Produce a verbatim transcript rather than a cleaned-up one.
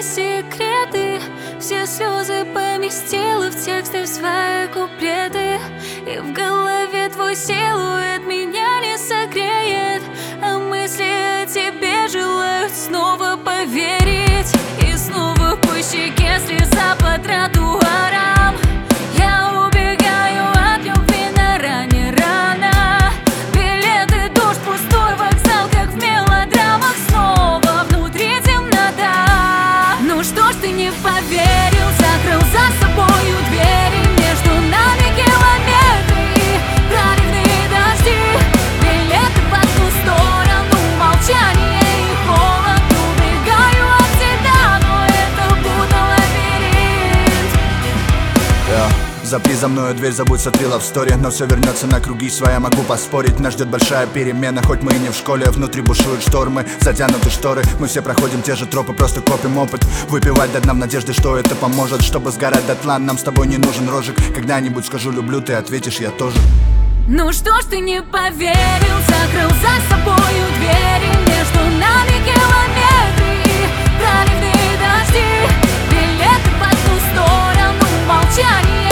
секреты, все слезы поместила в тексты, в свои куплеты. И в голове твой силуэт меня не согреет, а мысли о тебе желают снова поверить. И снова по щеке слеза по тротуарам. Я убегаю от любви на ране рано. Билеты, дождь, пустой вокзал, как в мелодрамах. Снова внутри темнота. Ну что ж ты не поверил, закрыл за собою двери. Между нами километры и проливные дожди. Билеты в одну сторону, молчание и холод. Убегаю от тебя, но это будто лабиринт. yeah. Запри за мною дверь, забудь сотвила в сторе. Но все вернется на круги своя, могу поспорить. Нас ждет большая перемена, хоть мы и не в школе. Внутри бушуют штормы, затянуты шторы. Мы все проходим те же тропы, просто копим опыт. Выпивать до дна в надежде, что это поможет. Чтобы сгорать дотла, нам с тобой не нужен рожек. Когда-нибудь скажу люблю, ты ответишь я тоже. Ну что ж ты не поверил, закрыл за собою двери. Между нами километры и проливные дожди. Билеты в одну сторону, молчание